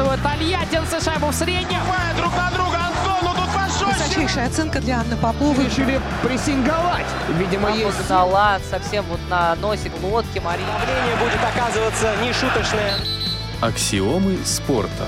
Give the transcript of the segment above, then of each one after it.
забрасывают тольяттинцы шайбу в среднюю. Друг на друга, Антон, ну тут пожестче. Высочайшая оценка для Анны Поповой. Решили прессинговать. Видимо, есть... Погнала совсем вот на носик лодки Мария. Давление будет оказываться нешуточное. Аксиомы спорта.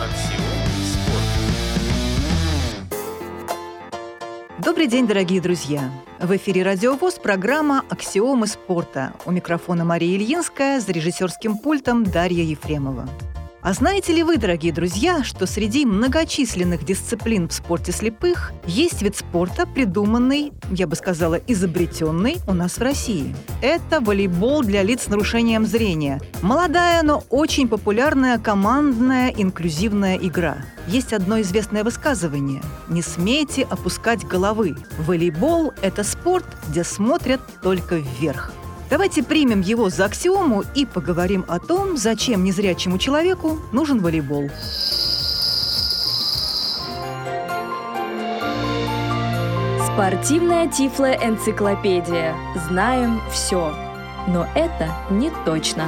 Добрый день, дорогие друзья! В эфире «Радио ВОС» программа «Аксиомы спорта». У микрофона Мария Ильинская, за режиссерским пультом Дарья Ефремова. А знаете ли вы, дорогие друзья, что среди многочисленных дисциплин в спорте слепых есть вид спорта, придуманный, я бы сказала, изобретенный у нас в России? Это волейбол для лиц с нарушением зрения. Молодая, но очень популярная командная инклюзивная игра. Есть одно известное высказывание: «Не смейте опускать головы». Волейбол – это спорт, где смотрят только вверх. Давайте примем его за аксиому и поговорим о том, зачем незрячему человеку нужен волейбол. Спортивная тифлоэнциклопедия. Знаем все. Но это не точно.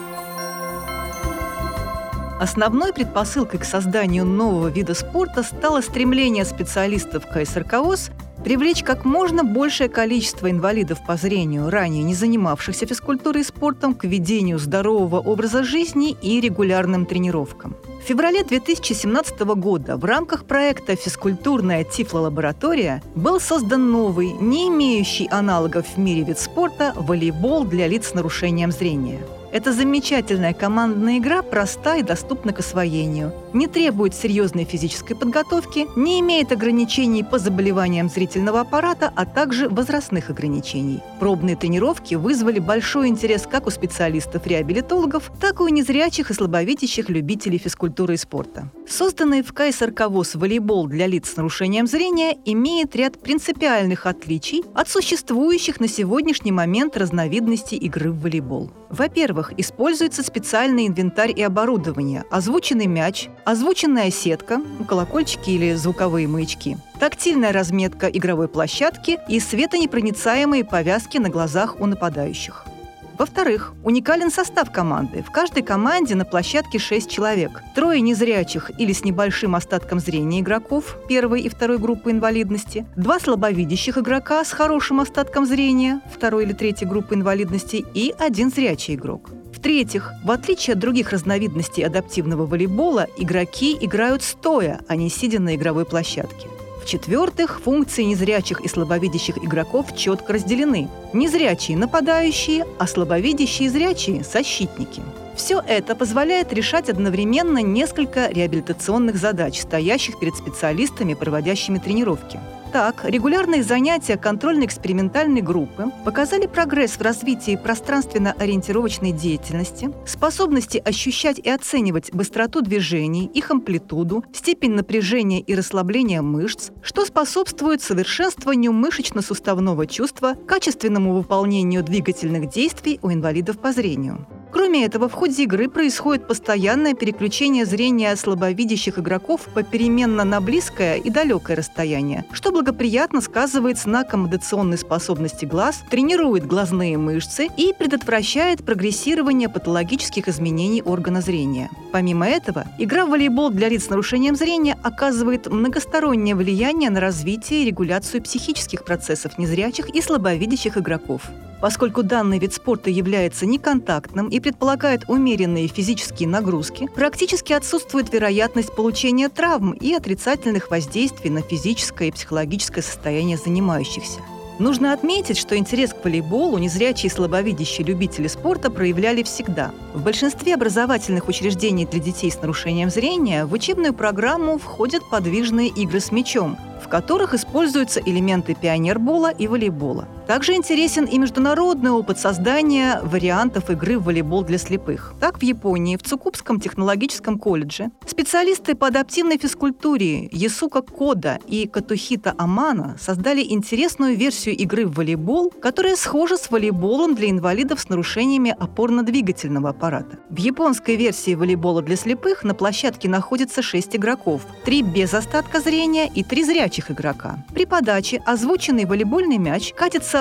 Основной предпосылкой к созданию нового вида спорта стало стремление специалистов КСРК ВОС привлечь как можно большее количество инвалидов по зрению, ранее не занимавшихся физкультурой и спортом, к ведению здорового образа жизни и регулярным тренировкам. В феврале 2017 года в рамках проекта «Физкультурная тифлолаборатория» был создан новый, не имеющий аналогов в мире вид спорта, волейбол для лиц с нарушением зрения. Эта замечательная командная игра проста и доступна к освоению, не требует серьезной физической подготовки, не имеет ограничений по заболеваниям зрительного аппарата, а также возрастных ограничений. Пробные тренировки вызвали большой интерес как у специалистов-реабилитологов, так и у незрячих и слабовидящих любителей физкультуры и спорта. Созданный в КСРК ВОС волейбол для лиц с нарушением зрения имеет ряд принципиальных отличий от существующих на сегодняшний момент разновидностей игры в волейбол. Во-первых, используется специальный инвентарь и оборудование, озвученный мяч, озвученная сетка, колокольчики или звуковые маячки, тактильная разметка игровой площадки и светонепроницаемые повязки на глазах у нападающих. Во-вторых, уникален состав команды. В каждой команде на площадке 6 человек. 3 незрячих или с небольшим остатком зрения игроков первой и второй группы инвалидности, 2 слабовидящих игрока с хорошим остатком зрения второй или третьей группы инвалидности и 1 зрячий игрок. В-третьих, в отличие от других разновидностей адаптивного волейбола, игроки играют стоя, а не сидя на игровой площадке. В-четвертых, функции незрячих и слабовидящих игроков четко разделены. Незрячие – нападающие, а слабовидящие и зрячие – защитники. Все это позволяет решать одновременно несколько реабилитационных задач, стоящих перед специалистами, проводящими тренировки. Так, регулярные занятия контрольно-экспериментальной группы показали прогресс в развитии пространственно-ориентировочной деятельности, способности ощущать и оценивать быстроту движений, их амплитуду, степень напряжения и расслабления мышц, что способствует совершенствованию мышечно-суставного чувства, качественному выполнению двигательных действий у инвалидов по зрению. Кроме этого, в ходе игры происходит постоянное переключение зрения слабовидящих игроков попеременно на близкое и далекое расстояние, что благоприятно сказывается на аккомодационной способности глаз, тренирует глазные мышцы и предотвращает прогрессирование патологических изменений органа зрения. Помимо этого, игра в волейбол для лиц с нарушением зрения оказывает многостороннее влияние на развитие и регуляцию психических процессов незрячих и слабовидящих игроков. Поскольку данный вид спорта является неконтактным и предполагает умеренные физические нагрузки, практически отсутствует вероятность получения травм и отрицательных воздействий на физическое и психологическое состояние занимающихся. Нужно отметить, что интерес к волейболу незрячие и слабовидящие любители спорта проявляли всегда. В большинстве образовательных учреждений для детей с нарушением зрения в учебную программу входят подвижные игры с мячом, в которых используются элементы пионербола и волейбола. Также интересен и международный опыт создания вариантов игры в волейбол для слепых. Так, в Японии, в Цукубском технологическом колледже специалисты по адаптивной физкультуре Ясука Кода и Катухита Амано создали интересную версию игры в волейбол, которая схожа с волейболом для инвалидов с нарушениями опорно-двигательного аппарата. В японской версии волейбола для слепых на площадке находится 6 игроков, 3 без остатка зрения и 3 зрячих игрока. При подаче озвученный волейбольный мяч катится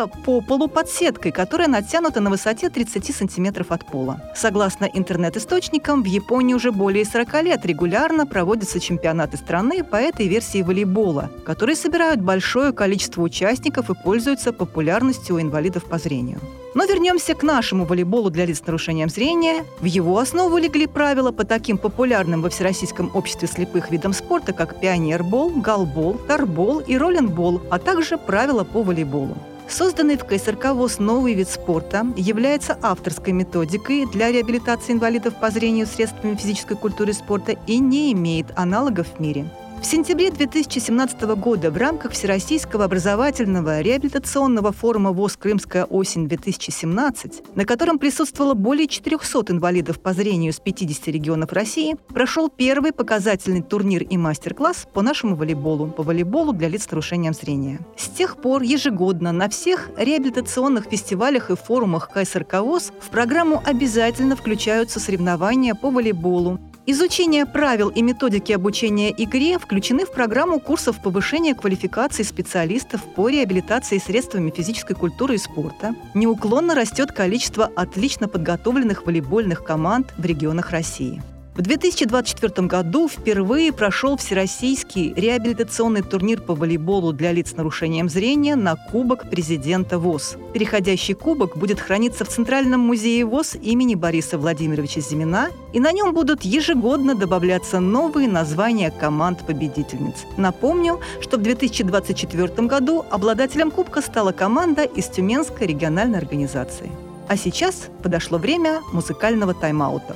находится по полу под сеткой, которая натянута на высоте 30 сантиметров от пола. Согласно интернет-источникам, в Японии уже более 40 лет регулярно проводятся чемпионаты страны по этой версии волейбола, которые собирают большое количество участников и пользуются популярностью у инвалидов по зрению. Но вернемся к нашему волейболу для лиц с нарушением зрения. В его основу легли правила по таким популярным во Всероссийском обществе слепых видам спорта, как пионербол, голбол, тарбол и роллинбол, а также правила по волейболу. Созданный в КСРК ВОС новый вид спорта является авторской методикой для реабилитации инвалидов по зрению средствами физической культуры и спорта и не имеет аналогов в мире. В сентябре 2017 года в рамках Всероссийского образовательного реабилитационного форума ВОС «Крымская осень-2017», на котором присутствовало более 400 инвалидов по зрению с 50 регионов России, прошел первый показательный турнир и мастер-класс по нашему волейболу для лиц с нарушением зрения. С тех пор ежегодно на всех реабилитационных фестивалях и форумах КСРК ВОС в программу обязательно включаются соревнования по волейболу. Изучение правил и методики обучения игре включены в программу курсов повышения квалификации специалистов по реабилитации средствами физической культуры и спорта. Неуклонно растет количество отлично подготовленных волейбольных команд в регионах России. В 2024 году впервые прошел Всероссийский реабилитационный турнир по волейболу для лиц с нарушением зрения на Кубок президента ВОС. Переходящий кубок будет храниться в Центральном музее ВОС имени Бориса Владимировича Зимина, и на нем будут ежегодно добавляться новые названия команд-победительниц. Напомню, что в 2024 году обладателем кубка стала команда из Тюменской региональной организации. А сейчас подошло время музыкального тайм-аута.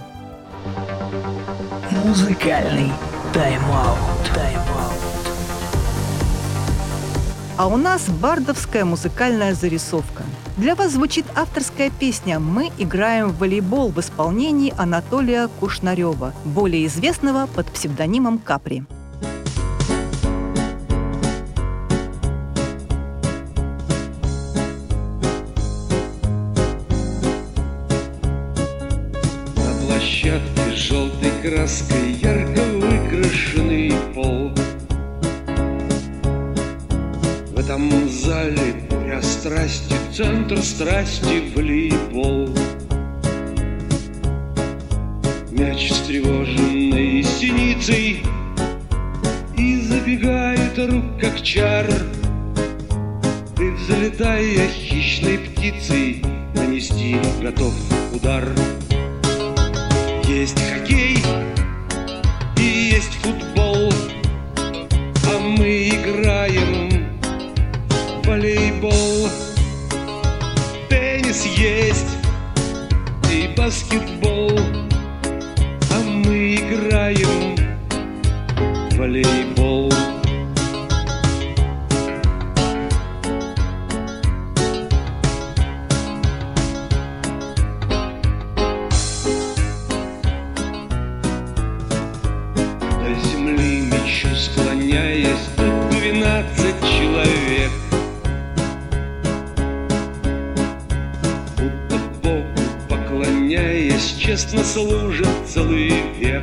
Музыкальный тайм-аут. А у нас бардовская музыкальная зарисовка. Для вас звучит авторская песня «Мы играем в волейбол» в исполнении Анатолия Кушнарева, более известного под псевдонимом Капри. Площадке желтой краской ярко выкрашенный пол. В этом зале буря страсти, центр страсти волейбол. Мяч встревоженной синицей и забегает рук как чар. Ты, взлетая хищной птицей, нанести готов удар. Есть хоккей и есть футбол, а мы играем в волейбол. Теннис есть и баскетбол, а мы играем в волейбол. Склоняясь, тут 12 человек, будто Богу поклоняясь, честно служат целый век.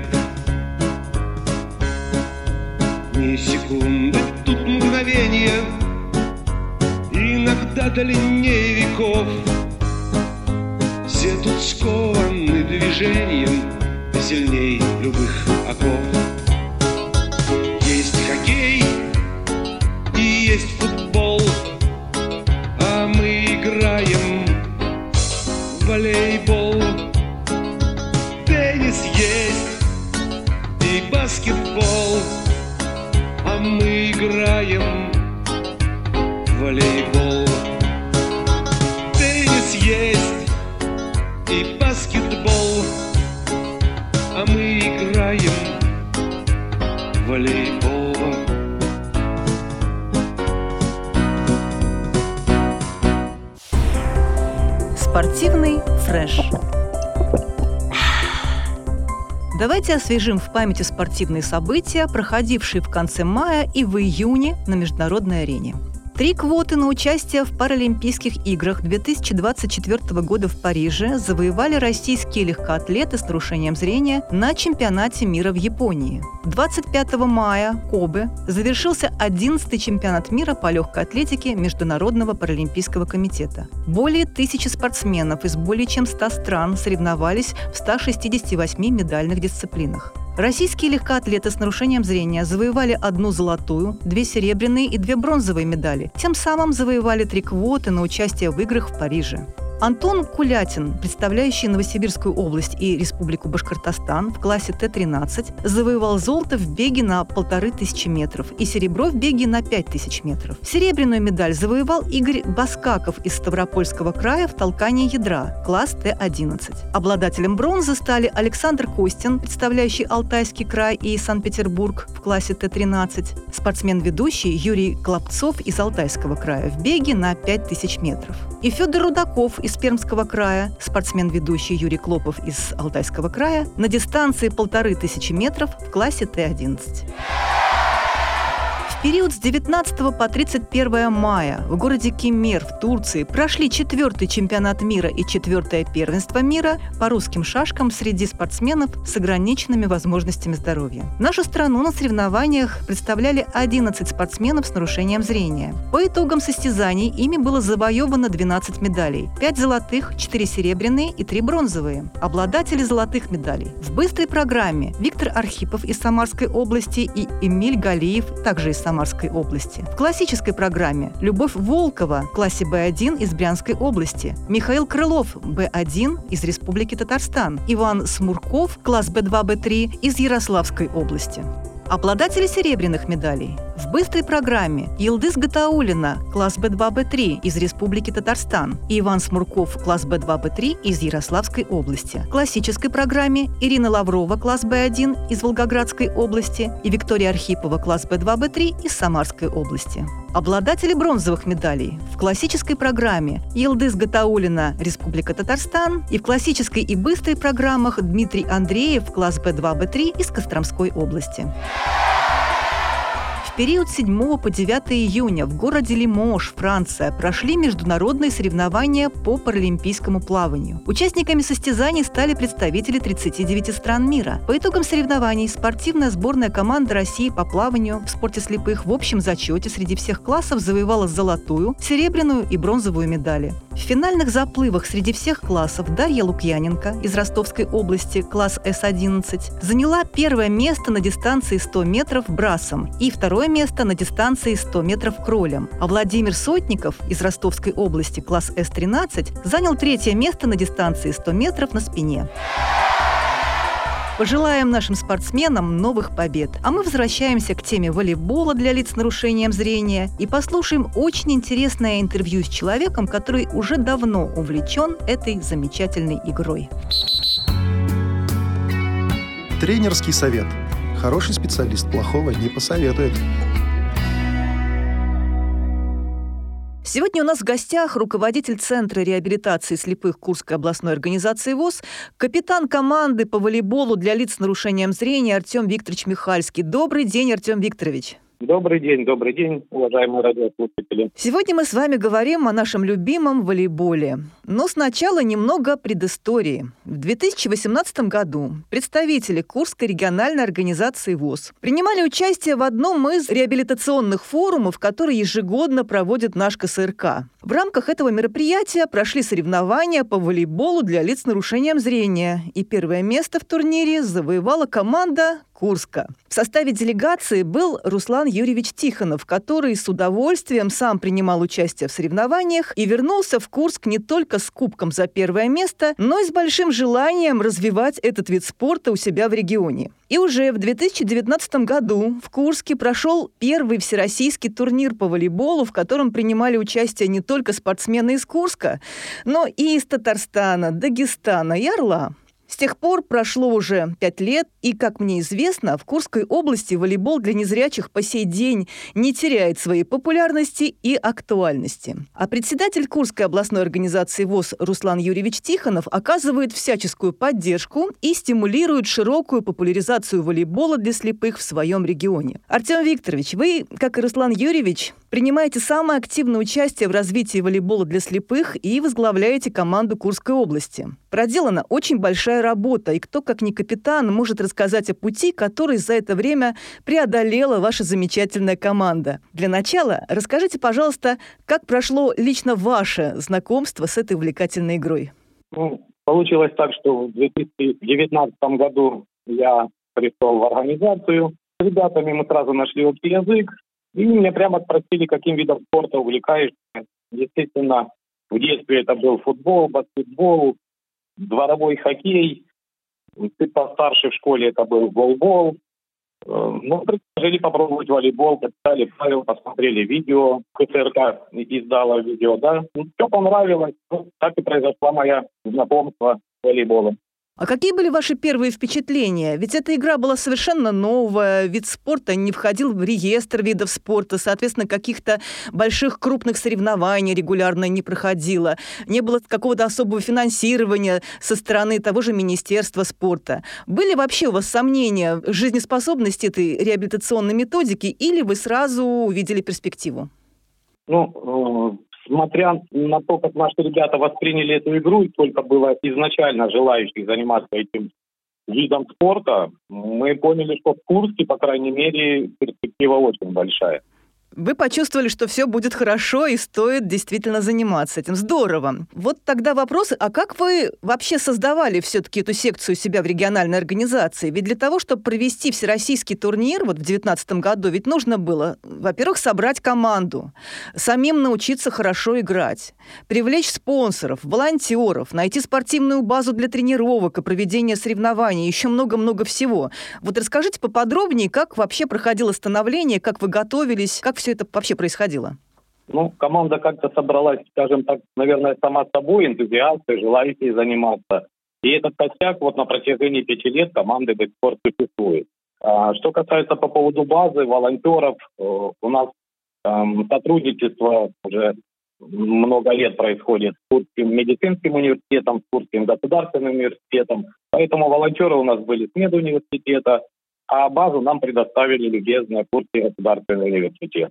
Ни секунды, тут мгновения, иногда длиннее веков. Все тут скованы движением, сильней любых оков. Есть хоккей и есть футбол, а мы играем в волейбол. Теннис есть и баскетбол, а мы играем в волейбол. Теннис есть и баскетбол, а мы играем в волейбол. Спортивный фреш. Давайте освежим в памяти спортивные события, проходившие в конце мая и в июне на международной арене. 3 квоты на участие в Паралимпийских играх 2024 года в Париже завоевали российские легкоатлеты с нарушением зрения на чемпионате мира в Японии. 25 мая в Кобе завершился 11-й чемпионат мира по легкой атлетике Международного паралимпийского комитета. Более 1000 спортсменов из более чем 100 стран соревновались в 168 медальных дисциплинах. Российские легкоатлеты с нарушением зрения завоевали 1 золотую, 2 серебряные и 2 бронзовые медали. Тем самым завоевали 3 квоты на участие в играх в Париже. Антон Кулятин, представляющий Новосибирскую область и Республику Башкортостан в классе Т-13, завоевал золото в беге на 1500 метров и серебро в беге на 5000 метров. Серебряную медаль завоевал Игорь Баскаков из Ставропольского края в толкании ядра, класс Т-11. Обладателем бронзы стали Александр Костин, представляющий Алтайский край и Санкт-Петербург в классе Т-13, спортсмен-ведущий Юрий Клопцов из Алтайского края в беге на 5000 метров. И Федор Рудаков из Пермского края, спортсмен-ведущий Юрий Клопов из Алтайского края, на дистанции 1500 метров в классе Т-11. В период с 19 по 31 мая в городе Кемер в Турции прошли 4-й чемпионат мира и 4-е первенство мира по русским шашкам среди спортсменов с ограниченными возможностями здоровья. Нашу страну на соревнованиях представляли 11 спортсменов с нарушением зрения. По итогам состязаний ими было завоевано 12 медалей: 5 золотых, 4 серебряные и 3 бронзовые. Обладатели золотых медалей: в быстрой программе Виктор Архипов из Самарской области и Эмиль Галиев, также из Самарской области. В классической программе Любовь Волкова в классе Б1 из Брянской области, Михаил Крылов Б1 из Республики Татарстан, Иван Смурков класс Б2-Б3 из Ярославской области. Обладатели серебряных медалей: в быстрой программе Йылдыз Гатауллина класс Б2-Б3 из Республики Татарстан и Иван Смурков класс Б2-Б3 из Ярославской области. В классической программе Ирина Лаврова класс Б1 из Волгоградской области и Виктория Архипова класс Б2-Б3 из Самарской области. Обладатели бронзовых медалей: в классической программе Йылдыз Гатауллина, Республика Татарстан, и в классической и быстрой программах Дмитрий Андреев класс Б2-Б3 из Костромской области. В период с 7 по 9 июня в городе Лимож, Франция, прошли международные соревнования по паралимпийскому плаванию. Участниками состязаний стали представители 39 стран мира. По итогам соревнований спортивная сборная команды России по плаванию в спорте слепых в общем зачете среди всех классов завоевала золотую, серебряную и бронзовую медали. В финальных заплывах среди всех классов Дарья Лукьяненко из Ростовской области, класс С-11, заняла 1-е место на дистанции 100 метров брасом и 2-е место на дистанции 100 метров кролем, а Владимир Сотников из Ростовской области, класс С-13, занял 3-е место на дистанции 100 метров на спине. Пожелаем нашим спортсменам новых побед. А мы возвращаемся к теме волейбола для лиц с нарушением зрения и послушаем очень интересное интервью с человеком, который уже давно увлечен этой замечательной игрой. Тренерский совет. Хороший специалист плохого не посоветует. Сегодня у нас в гостях руководитель Центра реабилитации слепых Курской областной организации ВОС, капитан команды по волейболу для лиц с нарушением зрения Артем Викторович Михальский. Добрый день, Артем Викторович. Добрый день, уважаемые радиослушатели. Сегодня мы с вами говорим о нашем любимом волейболе. Но сначала немного предыстории. В 2018 году представители Курской региональной организации ВОС принимали участие в одном из реабилитационных форумов, которые ежегодно проводит наш КСРК. В рамках этого мероприятия прошли соревнования по волейболу для лиц с нарушением зрения. И 1-е место в турнире завоевала команда Курска. В составе делегации был Руслан Юрьевич Тихонов, который с удовольствием сам принимал участие в соревнованиях и вернулся в Курск не только с кубком за 1-е место, но и с большим желанием развивать этот вид спорта у себя в регионе. И уже в 2019 году в Курске прошел 1-й всероссийский турнир по волейболу, в котором принимали участие не только спортсмены из Курска, но и из Татарстана, Дагестана и Орла. С тех пор прошло уже 5 лет, и, как мне известно, в Курской области волейбол для незрячих по сей день не теряет своей популярности и актуальности. А председатель Курской областной организации ВОС Руслан Юрьевич Тихонов оказывает всяческую поддержку и стимулирует широкую популяризацию волейбола для слепых в своем регионе. Артем Викторович, вы, как и Руслан Юрьевич, принимаете самое активное участие в развитии волейбола для слепых и возглавляете команду Курской области. Проделана очень большая работа, и кто, как не капитан, может рассказать о пути, который за это время преодолела ваша замечательная команда. Для начала расскажите, пожалуйста, как прошло лично ваше знакомство с этой увлекательной игрой. Получилось так, что в 2019 году я пришел в организацию. С ребятами мы сразу нашли общий язык, и меня прямо спросили, каким видом спорта увлекаешься. Естественно, в детстве это был футбол, баскетбол, дворовой хоккей. Чуть постарше в школе это был голбол. Ну, предложили попробовать волейбол, почитали правила, посмотрели видео. КСРК издала видео, да. Все понравилось. Так и произошло мое знакомство с волейболом. А какие были ваши первые впечатления? Ведь эта игра была совершенно новая, вид спорта не входил в реестр видов спорта, соответственно, каких-то больших крупных соревнований регулярно не проходило, не было какого-то особого финансирования со стороны того же Министерства спорта. Были вообще у вас сомнения в жизнеспособности этой реабилитационной методики, или вы сразу увидели перспективу? Смотря на то, как наши ребята восприняли эту игру, и сколько было изначально желающих заниматься этим видом спорта, мы поняли, что в Курске, по крайней мере, перспектива очень большая. Вы почувствовали, что все будет хорошо и стоит действительно заниматься этим. Здорово. Вот тогда вопрос, а как вы вообще создавали все-таки эту секцию себя в региональной организации? Ведь для того, чтобы провести всероссийский турнир вот в 2019 году, ведь нужно было, во-первых, собрать команду, самим научиться хорошо играть, привлечь спонсоров, волонтеров, найти спортивную базу для тренировок и проведения соревнований, еще много-много всего. Вот расскажите поподробнее, как вообще проходило становление, как вы готовились, как все это вообще происходило? Команда как-то собралась, скажем так, наверное, сама собой, энтузиасты, желающие заниматься. И этот костяк на протяжении 5 лет команды до сих пор существует. Что касается по поводу базы, волонтеров, у нас сотрудничество уже много лет происходит с Курским медицинским университетом, с Курским государственным университетом. Поэтому волонтеры у нас были с медуниверситета, а базу нам предоставили любезно Курский государственный университет.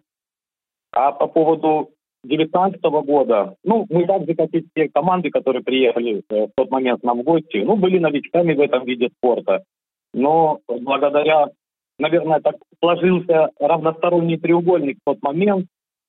А по поводу 2019 года, мы так же, как и все команды, которые приехали в тот момент к нам в гости, были новичками в этом виде спорта. Но благодаря, наверное, так сложился равносторонний треугольник в тот момент,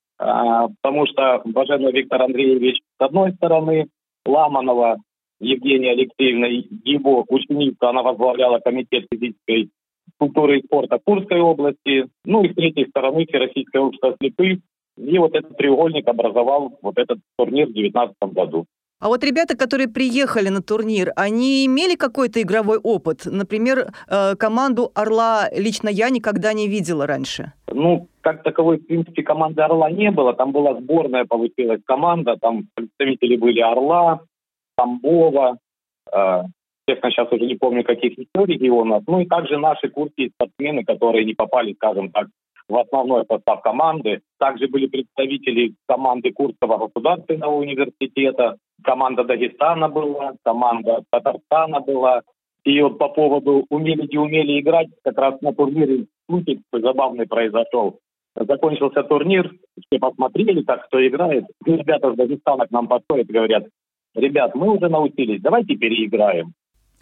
потому что Баженов Виктор Андреевич с одной стороны, Ламанова Евгения Алексеевна, его ученица, она возглавляла комитет физической культуры и спорта Курской области, и с третьей стороны Всероссийское общество слепых. И этот треугольник образовал этот турнир в 2019 году. А вот ребята, которые приехали на турнир, они имели какой-то игровой опыт? Например, команду «Орла» лично я никогда не видела раньше. Как таковой, в принципе, команды «Орла» не было. Там была сборная, получилась команда, там представители были «Орла», Тамбова, честно, сейчас уже не помню, каких еще регионов. И также наши курские спортсмены, которые не попали, скажем так, в основной состав команды. Также были представители команды Курского государственного университета, команда Дагестана была, команда Татарстана была. И по поводу умели-не умели играть, как раз на турнире случай забавный произошел. Закончился турнир, все посмотрели, как кто играет. И ребята с Дагестана к нам подходят и говорят: ребят, мы уже научились, давайте переиграем.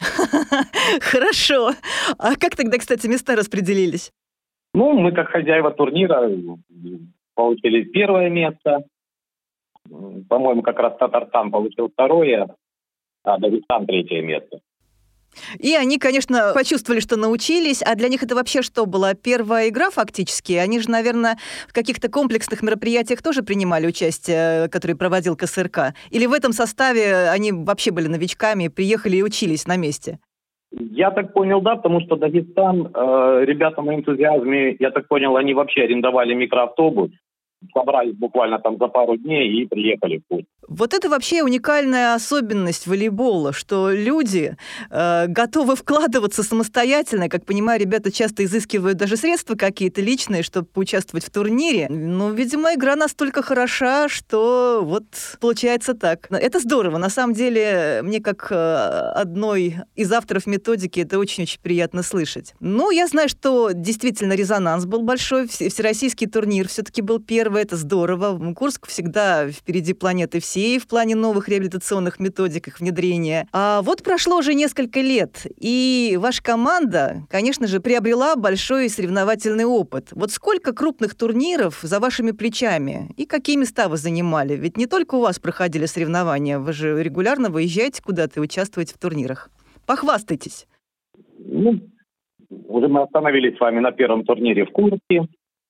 Хорошо. А как тогда, кстати, места распределились? Мы, как хозяева турнира, получили 1 место. По-моему, как раз Татарстан получил 2, а Дагестан 3 место. И они, конечно, почувствовали, что научились. А для них это вообще что была? Первая игра фактически? Они же, наверное, в каких-то комплексных мероприятиях тоже принимали участие, которые проводил КСРК? Или в этом составе они вообще были новичками, приехали и учились на месте? Я так понял, да, потому что Дагестан, ребята на энтузиазме, я так понял, они вообще арендовали микроавтобус. собрались буквально там за пару дней и приехали в путь. Вот это вообще уникальная особенность волейбола, что люди готовы вкладываться самостоятельно. Как понимаю, ребята часто изыскивают даже средства какие-то личные, чтобы поучаствовать в турнире. Но, видимо, игра настолько хороша, что вот получается так. Это здорово. На самом деле, мне как одной из авторов методики это очень-очень приятно слышать. Ну, я знаю, что действительно резонанс был большой. Всероссийский турнир все-таки был первый. Это здорово. Курск всегда впереди планеты всей в плане новых реабилитационных методик, их внедрения. А вот прошло уже несколько лет, и ваша команда, конечно же, приобрела большой соревновательный опыт. Вот сколько крупных турниров за вашими плечами и какие места вы занимали? Ведь не только у вас проходили соревнования, вы же регулярно выезжаете куда-то и участвуете в турнирах. Похвастайтесь. Ну, уже мы остановились с вами на первом турнире в Курске.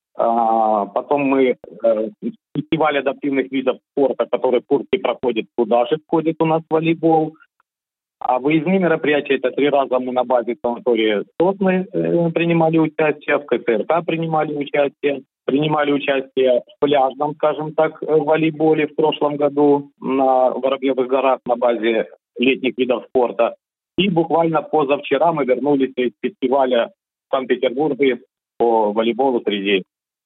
Потом мы фестиваль адаптивных видов спорта, который в Курске проходит, туда же входит у нас волейбол. А выездные мероприятия, это 3 раза мы на базе санатория Сосны принимали участие, в КСРК принимали участие в пляжном, скажем так, волейболе в прошлом году на Воробьевых горах на базе летних видов спорта. И буквально позавчера мы вернулись из фестиваля в Санкт-Петербурге по волейболу среди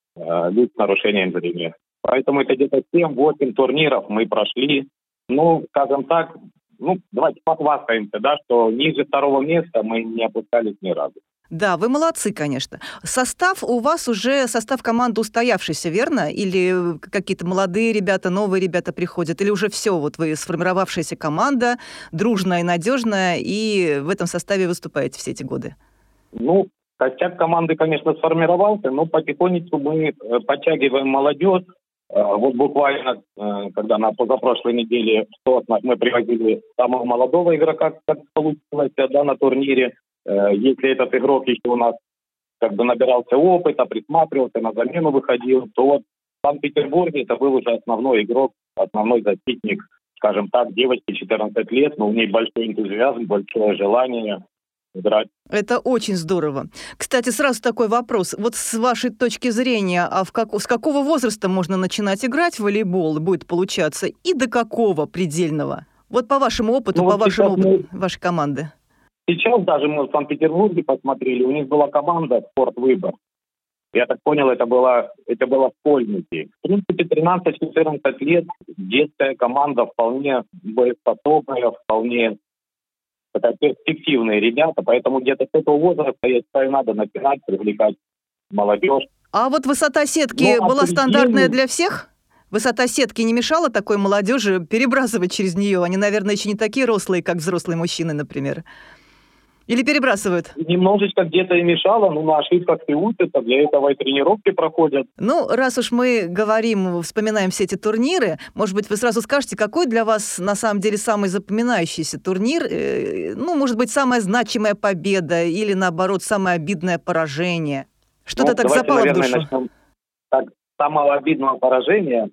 лиц с нарушением зрения. Поэтому это где-то 7-8 турниров мы прошли. Ну, скажем так, давайте похвастаемся, да, что ниже 2-го места мы не опускались ни разу. Да, вы молодцы, конечно. Состав у вас уже состав команды устоявшийся, верно? Или какие-то молодые ребята, новые ребята приходят? Или уже все, вот вы сформировавшаяся команда, дружная и надежная, и в этом составе выступаете все эти годы? Ну, костяк команды, конечно, сформировался, но потихонечку мы подтягиваем молодежь. Вот буквально, когда на позапрошлой неделе в Соснах мы привозили самого молодого игрока, как получилось, да, на турнире. Если этот игрок еще у нас как бы набирался опыта, присматривался, на замену выходил, то вот в Санкт-Петербурге это был уже основной игрок, основной защитник, скажем так, девочке 14 лет, но у ней большой энтузиазм, большое желание играть. Это очень здорово. Кстати, сразу такой вопрос. Вот с вашей точки зрения, с какого возраста можно начинать играть в волейбол, будет получаться, и до какого предельного? Вот по вашему опыту, вашей команды. Сейчас даже мы в Санкт-Петербурге посмотрели, у них была команда «Спорт Выбор». Я так понял, это было школьники. В принципе, 13-14 лет детская команда вполне боеспособная, вполне перспективные ребята, поэтому где-то с этого возраста, я считаю, надо начинать привлекать молодежь. А вот высота сетки была стандартная для всех? Высота сетки не мешала такой молодежи перебрасывать через нее? Они, наверное, еще не такие рослые, как взрослые мужчины, например. Или перебрасывают? Немножечко где-то и мешало, но на ошибках и учатся, для этого и тренировки проходят. Ну, раз уж мы вспоминаем все эти турниры, может быть, вы сразу скажете, какой для вас на самом деле самый запоминающийся турнир? Может быть, самая значимая победа или, наоборот, самое обидное поражение? Что-то так запало в душу? Начнем. Так, самого обидного поражения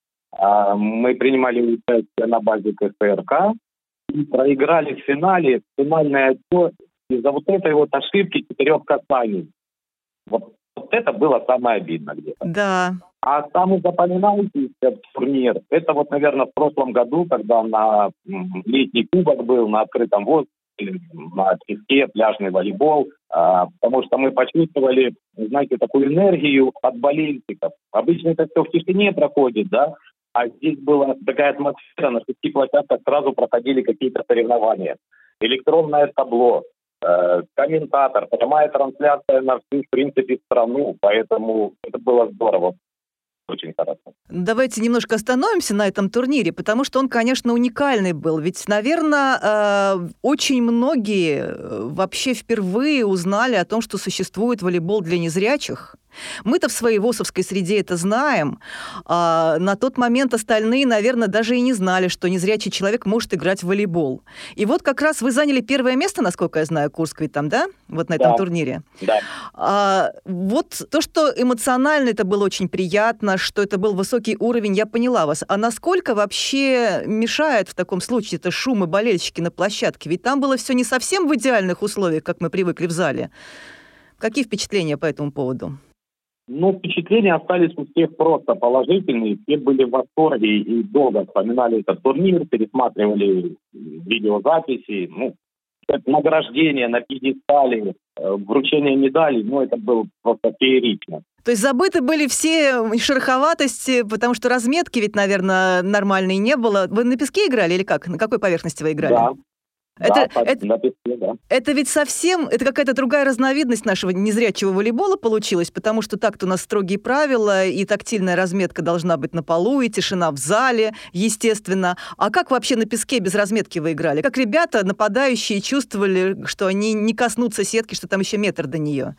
мы принимали участие на базе КСРК. И проиграли в финале финальное очко из-за вот этой вот ошибки 4 касаний. Вот это было самое обидное где-то. Да. А самый запоминающийся турнир, это вот, наверное, в прошлом году, когда на летний кубок был, на открытом воздухе, на песке, пляжный волейбол, потому что мы почувствовали, знаете, такую энергию от болельщиков. Обычно это все в тишине проходит, да? А здесь была такая атмосфера, на 6 площадках сразу проходили какие-то соревнования. Электронное табло, комментатор, прямая трансляция на всю, в принципе, страну. Поэтому это было здорово. Очень хорошо. Давайте немножко остановимся на этом турнире, потому что он, конечно, уникальный был. Ведь, наверное, очень многие вообще впервые узнали о том, что существует волейбол для незрячих. Мы-то в своей ВОСовской среде это знаем, а на тот момент остальные, наверное, даже и не знали, что незрячий человек может играть в волейбол. И вот как раз вы заняли первое место, насколько я знаю, Курской там, да? Вот на этом турнире. Да. Вот то, что эмоционально это было очень приятно, что это был высокий уровень, я поняла вас. А насколько вообще мешает в таком случае это шум и болельщики на площадке? Ведь там было все не совсем в идеальных условиях, как мы привыкли в зале. Какие впечатления по этому поводу? Ну, впечатления остались у всех просто положительные. Все были в восторге и долго вспоминали этот турнир, пересматривали видеозаписи. Ну, это награждение на пьедестале, вручение медалей, ну, это было просто феерично. То есть забыты были все шероховатости, потому что разметки ведь, наверное, нормальной не было. Вы на песке играли или как? На какой поверхности вы играли? Да. На песке, да. Это ведь совсем, это какая-то другая разновидность нашего незрячего волейбола получилась, потому что так-то у нас строгие правила, и тактильная разметка должна быть на полу, и тишина в зале, естественно. А как вообще на песке без разметки вы играли? Как ребята, нападающие, чувствовали, что они не коснутся сетки, что там еще метр до нее?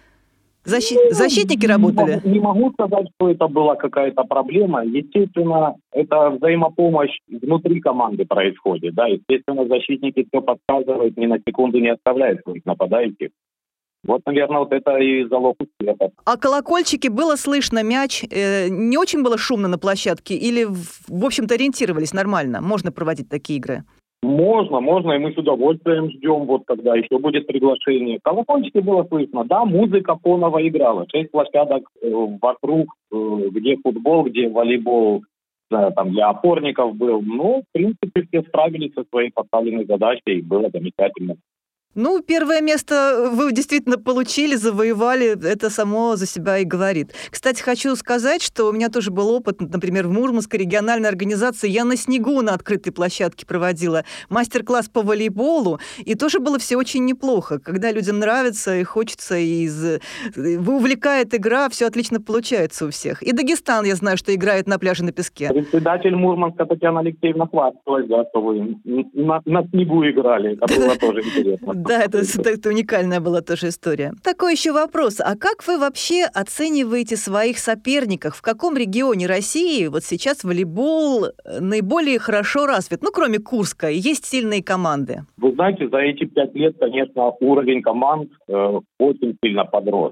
Защитники работали? Не могу сказать, что это была какая-то проблема. Естественно, это взаимопомощь внутри команды происходит. Да? Естественно, защитники все подсказывают, ни на секунду не оставляют своих нападающих. Вот, наверное, вот это и залог успеха. А колокольчики, было слышно, мяч, не очень было шумно на площадке? Или, в общем-то, ориентировались нормально? Можно проводить такие игры? Можно, и мы с удовольствием ждем, вот когда еще будет приглашение. Колокольчики было слышно, да, музыка фоново играла. 6 площадок вокруг, где футбол, где волейбол, да, там для опорников был. Ну, в принципе, все справились со своей поставленной задачей, и было замечательно. Ну, первое место вы действительно получили, завоевали, это само за себя и говорит. Кстати, хочу сказать, что у меня тоже был опыт, например, в Мурманской региональной организации. Я на снегу на открытой площадке проводила мастер-класс по волейболу, и тоже было все очень неплохо. Когда людям нравится и хочется, и увлекает игра, все отлично получается у всех. И Дагестан, я знаю, что играет на пляже на песке. Председатель Мурманска Татьяна Алексеевна хвасталась, да, что вы на снегу играли. Это было тоже интересно. Да, это уникальная была тоже история. Такой еще вопрос. А как вы вообще оцениваете своих соперников? В каком регионе России вот сейчас волейбол наиболее хорошо развит? Ну, кроме Курска, есть сильные команды. Вы знаете, за эти 5 лет, конечно, уровень команд очень сильно подрос.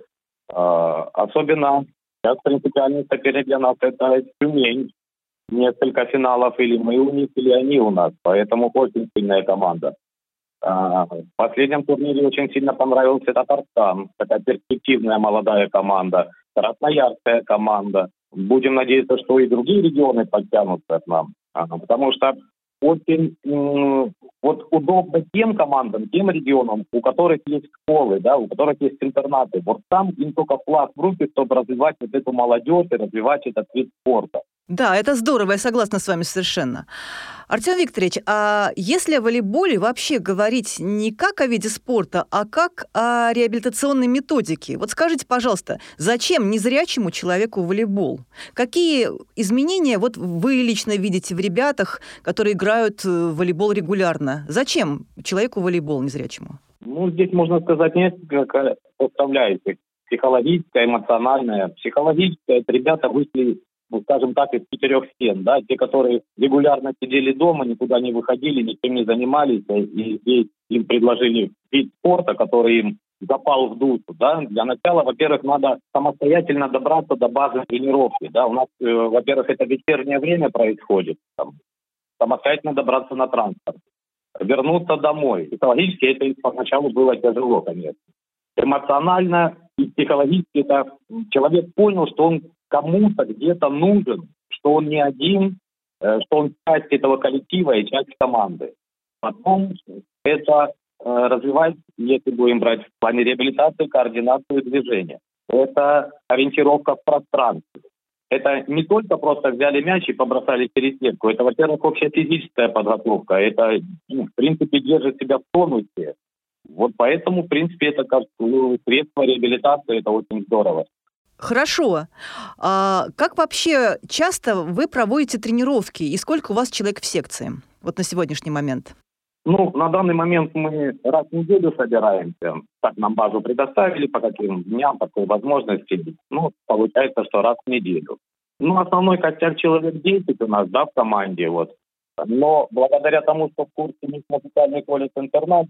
Особенно сейчас принципиальный соперник для нас – это Тюмень. Несколько финалов или мы у них, или они у нас. Поэтому очень сильная команда. В последнем турнире очень сильно понравился Татарстан. Такая перспективная молодая команда. Красноярская команда. Будем надеяться, что и другие регионы подтянутся к нам. Потому что очень вот удобно тем командам, тем регионам, у которых есть школы, да, у которых есть интернаты. Вот там им только вклад в руки, чтобы развивать вот эту молодежь и развивать этот вид спорта. Да, это здорово, я согласна с вами совершенно. Артем Викторович, а если о волейболе вообще говорить не как о виде спорта, а как о реабилитационной методике? Вот скажите, пожалуйста, зачем незрячему человеку волейбол? Какие изменения вот вы лично видите в ребятах, которые играют в волейбол регулярно? Зачем человеку волейбол незрячему? Ну, здесь можно сказать несколько составляющих. Психологическая, эмоциональная. Психологическая, это ребята вышли, скажем так, из 4 стен, да, те, которые регулярно сидели дома, никуда не выходили, ничем не занимались, и здесь им предложили вид спорта, который им запал в душу, да. Для начала, во-первых, надо самостоятельно добраться до базы тренировки, да. У нас, во-первых, это вечернее время происходит, там, самостоятельно добраться на транспорт, вернуться домой. Психологически это поначалу было тяжело, конечно. Эмоционально и психологически это человек понял, что он кому-то где-то нужен, что он не один, что он часть этого коллектива и часть команды. Потом это развивать, если будем брать в плане реабилитации, координацию движения. Это ориентировка в пространстве. Это не только просто взяли мяч и побросали через сетку. Это, во-первых, общая физическая подготовка. Это, в принципе, держит себя в тонусе. Вот поэтому, в принципе, это как средство реабилитации, это очень здорово. Хорошо. А как вообще часто вы проводите тренировки и сколько у вас человек в секции? Вот на сегодняшний момент. Ну, на данный момент мы раз в неделю собираемся. Так нам базу предоставили, по каким дням, по какой возможности. Ну, получается, что раз в неделю. Ну, основной костяк человек 10 у нас, да, в команде, вот. Но благодаря тому, что в курсе есть музыкальный колледж-интернат,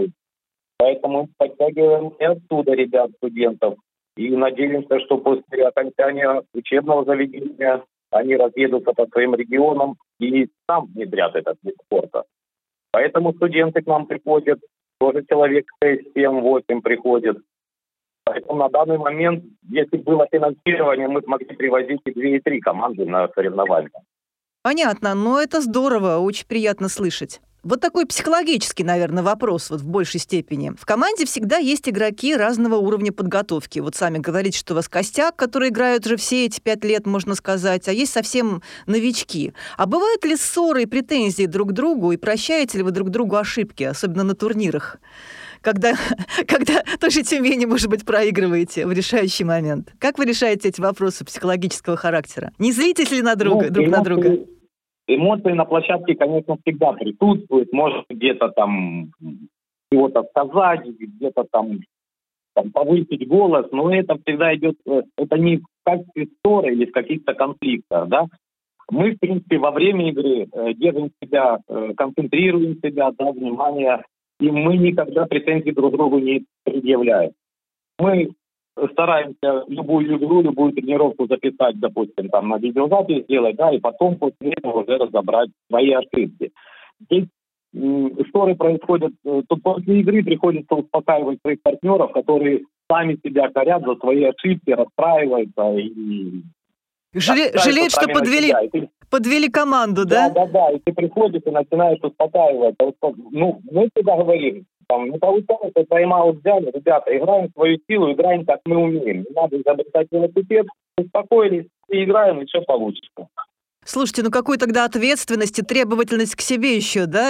поэтому подтягиваем и оттуда ребят, студентов. И надеемся, что после окончания учебного заведения они разъедутся по своим регионам и там внедрят этот вид спорта. Поэтому студенты к нам приходят, тоже человек 6, 7, 8 приходят. Поэтому на данный момент, если было финансирование, мы смогли привозить и 2, и 3 команды на соревнования. Понятно, но это здорово, очень приятно слышать. Вот такой психологический, наверное, вопрос вот в большей степени. В команде всегда есть игроки разного уровня подготовки. Вот сами говорите, что у вас костяк, которые играют уже все эти 5 лет, можно сказать, а есть совсем новички. А бывают ли ссоры и претензии друг к другу, и прощаете ли вы друг другу ошибки, особенно на турнирах? Когда тоже тем не менее, может быть, проигрываете в решающий момент. Как вы решаете эти вопросы психологического характера? Не злитесь ли друг на друга? Эмоции на площадке, конечно, всегда присутствуют. Может где-то там чего-то сказать, где-то там повысить голос, но это всегда идет, это не в качестве ссоры или в каких-то конфликтах, да. Мы, в принципе, во время игры держим себя, концентрируем себя, да, внимание, и мы никогда претензий друг другу не предъявляем. Мы стараемся любую игру, любую тренировку записать, допустим, там на видеозапись сделать, да, и потом после этого уже разобрать свои ошибки. Здесь ссоры происходят, тут после игры приходится успокаивать своих партнеров, которые сами себя корят за свои ошибки, расстраиваются и... Жалеют, что подвели команду, да? Да, и ты приходишь и начинаешь успокаивать. Ну, мы всегда говорим, там, не получается, тайм-аут взяли, ребята, играем свою силу, играем, как мы умеем. Не надо изобретать велосипед, успокоились и играем, и все получится. Слушайте, ну какую тогда ответственность и требовательность к себе еще, да,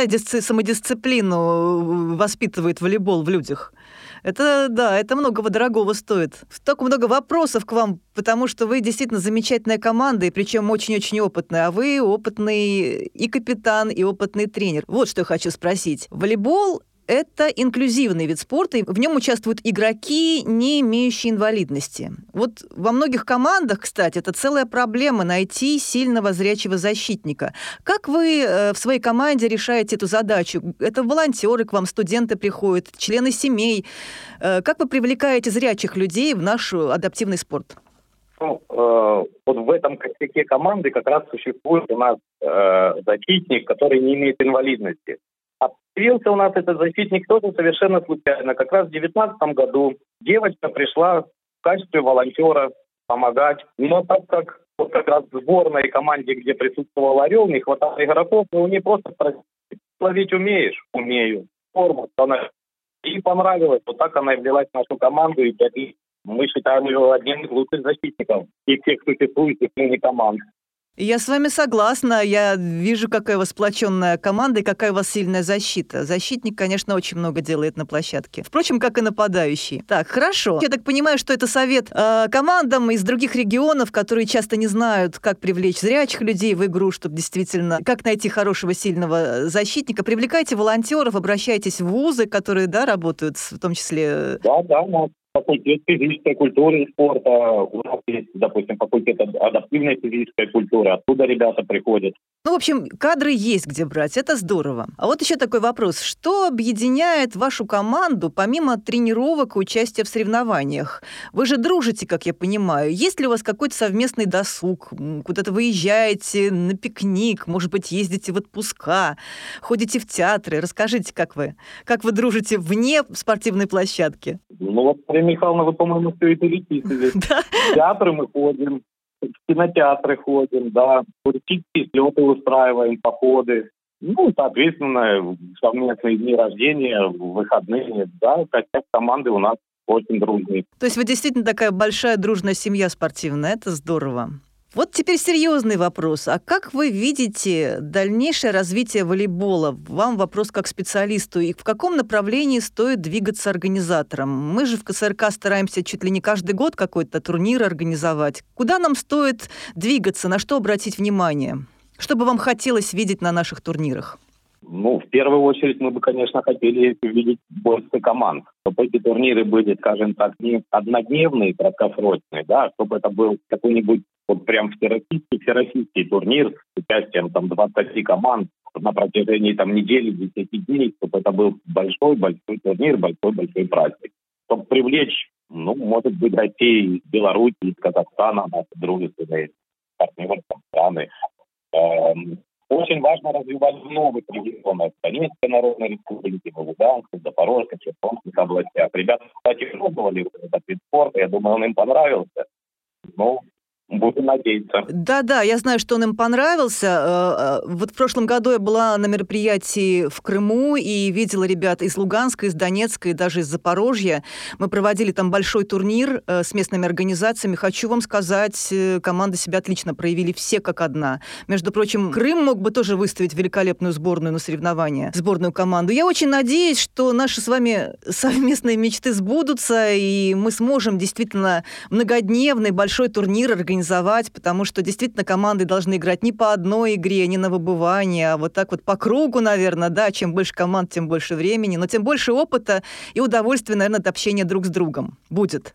самодисциплину воспитывает волейбол в людях? Это, да, это многого дорогого стоит. Столько много вопросов к вам, потому что вы действительно замечательная команда, и причем очень-очень опытная. А вы опытный и капитан, и опытный тренер. Вот что я хочу спросить. Волейбол – это инклюзивный вид спорта, и в нем участвуют игроки, не имеющие инвалидности. Вот во многих командах, кстати, это целая проблема – найти сильного зрячего защитника. Как вы в своей команде решаете эту задачу? Это волонтеры к вам, студенты приходят, члены семей. Как вы привлекаете зрячих людей в наш адаптивный спорт? Вот в этом костяке команды как раз существует у нас защитник, который не имеет инвалидности. А появился у нас этот защитник тоже совершенно случайно. Как раз в 2019 году девочка пришла в качестве волонтера помогать. Но так как вот как раз в сборной команде, где присутствовал Орел, не хватало игроков, и у нее просто спросили: ловить умеешь? Умею. Форма. И понравилось. Вот так она и влилась в нашу команду. И мы считаем ее одним из лучших защитников из всех существующих ныне команд. Я с вами согласна. Я вижу, какая у вас сплоченная команда и какая у вас сильная защита. Защитник, конечно, очень много делает на площадке. Впрочем, как и нападающий. Так, хорошо. Я так понимаю, что это совет командам из других регионов, которые часто не знают, как привлечь зрячих людей в игру, чтобы действительно, как найти хорошего, сильного защитника. Привлекайте волонтеров, обращайтесь в вузы, которые, да, работают, в том числе... Да, факультет физической культуры и спорта. У нас есть, допустим, факультет адаптивной физической культуры. Оттуда ребята приходят. Ну, в общем, кадры есть где брать. Это здорово. А вот еще такой вопрос. Что объединяет вашу команду, помимо тренировок и участия в соревнованиях? Вы же дружите, как я понимаю. Есть ли у вас какой-то совместный досуг? Куда-то выезжаете на пикник? Может быть, ездите в отпуска? Ходите в театры? Расскажите, как вы дружите вне спортивной площадки? Ну, вот, Марина Михайловна, вы, по-моему, все это перечислили. В театры мы ходим, в кинотеатры ходим, да, туристические слеты устраиваем, походы. Ну, соответственно, совместные дни рождения, выходные, да, костяк команды у нас очень дружный. То есть вы действительно такая большая дружная семья спортивная, это здорово. Вот теперь серьезный вопрос. А как вы видите дальнейшее развитие волейбола? Вам вопрос как специалисту. И в каком направлении стоит двигаться организаторам? Мы же в КСРК стараемся чуть ли не каждый год какой-то турнир организовать. Куда нам стоит двигаться? На что обратить внимание? Что бы вам хотелось видеть на наших турнирах? Ну, в первую очередь, мы бы, конечно, хотели видеть больше команд. Чтобы эти турниры были, скажем так, не однодневные, краткосрочные, да, чтобы это был какой-нибудь вот прям всероссийский турнир с участием там 20 команд на протяжении там недели, 10 дней, чтобы это был большой-большой турнир, большой-большой праздник. Чтобы привлечь, ну, может быть, Россию из Беларуси, из Казахстана, наши дружественные партнеры, страны. очень важно развивать в новых регионах. Донецкой Народной Республики, Луганской, Запорожской, Херсонской областях. Ребята, кстати, пробовали этот вид спорта. Я думаю, он им понравился. Но буду надеяться. Да, я знаю, что он им понравился. Вот в прошлом году я была на мероприятии в Крыму и видела ребят из Луганска, из Донецка и даже из Запорожья. Мы проводили там большой турнир с местными организациями. Хочу вам сказать, команды себя отлично проявили, все как одна. Между прочим, Крым мог бы тоже выставить великолепную сборную на соревнования, сборную команду. Я очень надеюсь, что наши с вами совместные мечты сбудутся, и мы сможем действительно многодневный большой турнир организовать, потому что действительно команды должны играть не по одной игре, не на выбывание, а вот так вот по кругу, наверное, да, чем больше команд, тем больше времени, но тем больше опыта и удовольствия, наверное, от общения друг с другом будет.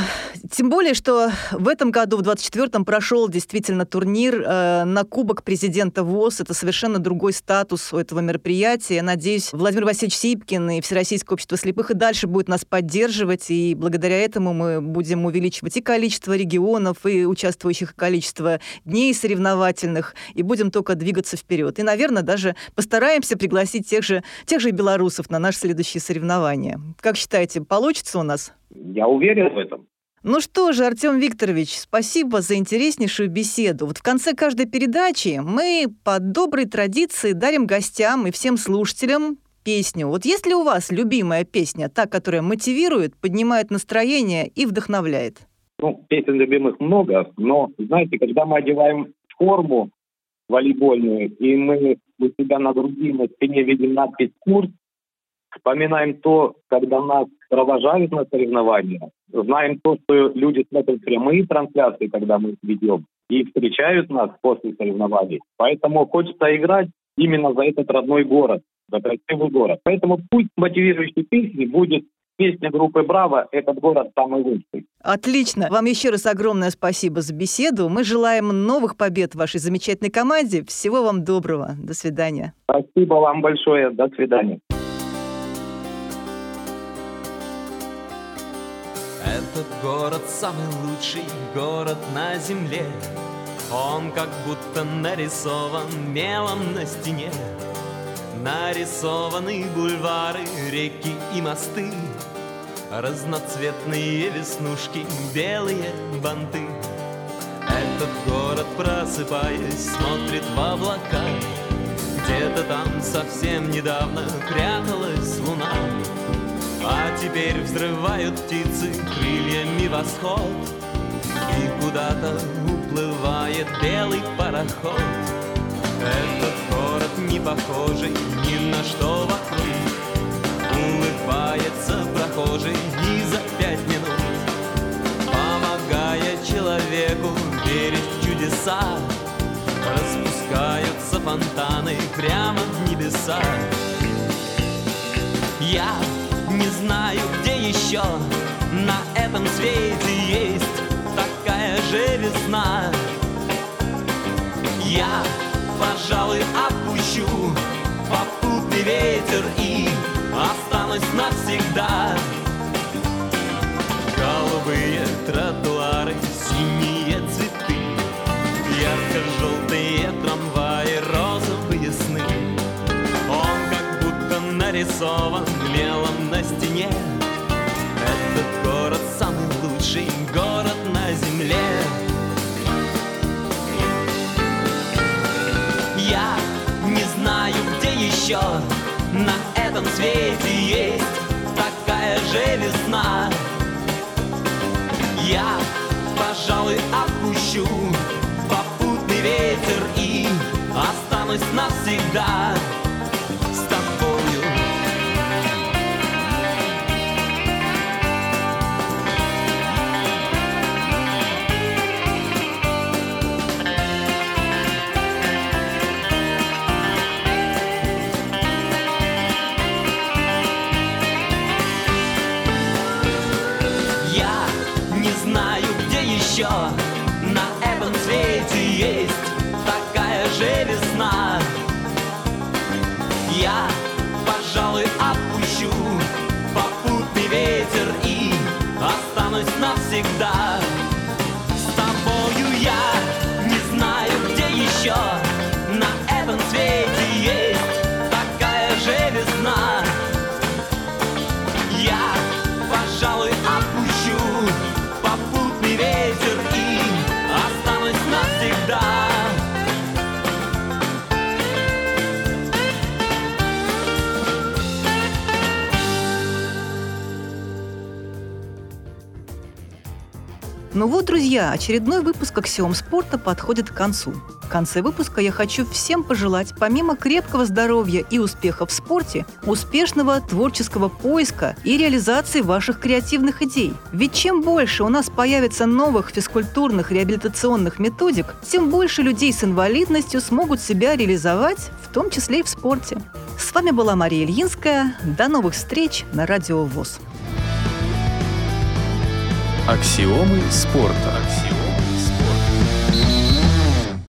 Тем более, что в этом году, в 24-м, прошел действительно турнир на Кубок президента ВОС. Это совершенно другой статус у этого мероприятия. Я надеюсь, Владимир Васильевич Сипкин и Всероссийское общество слепых и дальше будет нас поддерживать, и благодаря этому мы будем увеличивать и количество регионов, и участников, участвующих, количество дней соревновательных, и будем только двигаться вперед. И, наверное, даже постараемся пригласить тех же белорусов на наши следующие соревнования. Как считаете, получится у нас? Я уверен в этом. Ну что же, Артем Викторович, спасибо за интереснейшую беседу. Вот в конце каждой передачи мы по доброй традиции дарим гостям и всем слушателям песню. Вот есть ли у вас любимая песня, та, которая мотивирует, поднимает настроение и вдохновляет? Песен любимых много, но, знаете, когда мы одеваем форму волейбольную, и мы у себя на груди, на спине видим надпись «Курс», вспоминаем то, когда нас провожают на соревнования, знаем то, что люди смотрят прямые трансляции, когда мы их ведем, и встречают нас после соревнований. Поэтому хочется играть именно за этот родной город, за красивый город. Поэтому пусть мотивирующей песней будет песня группы «Браво» «Этот город самый лучший». Отлично. Вам еще раз огромное спасибо за беседу. Мы желаем новых побед вашей замечательной команде. Всего вам доброго. До свидания. Спасибо вам большое. До свидания. Этот город самый лучший город на земле. Он как будто нарисован мелом на стене. Нарисованы бульвары, реки и мосты, разноцветные веснушки, белые банты. Этот город, просыпаясь, смотрит в облака. Где-то там совсем недавно пряталась луна, а теперь взрывают птицы крыльями восход, и куда-то уплывает белый пароход. Этот город не похожий ни на что вокруг, улыбается прохожий и за 5 минут, помогая человеку верить в чудеса, распускаются фонтаны прямо в небеса. Я не знаю, где еще на этом свете есть такая же весна. Я, пожалуй, опущу попутный ветер и останусь навсегда. Голубые тротуары, синие цветы, ярко-желтые трамваи, розовые сны. Он как будто нарисован мелом на стене. Этот город самый лучший город на земле. Я не знаю, где еще на этом свете есть такая же весна. Я, пожалуй, опущу попутный ветер и останусь навсегда с тобою. На этом свете есть такая же весна. Я, пожалуй, опущу попутный ветер и останусь навсегда с тобою. Я не знаю, где еще на этом Ну вот, друзья, очередной выпуск «Аксиом спорта» подходит к концу. В конце выпуска я хочу всем пожелать, помимо крепкого здоровья и успехов в спорте, успешного творческого поиска и реализации ваших креативных идей. Ведь чем больше у нас появится новых физкультурных реабилитационных методик, тем больше людей с инвалидностью смогут себя реализовать, в том числе и в спорте. С вами была Мария Ильинская. До новых встреч на Радио ВОС. Аксиомы спорта.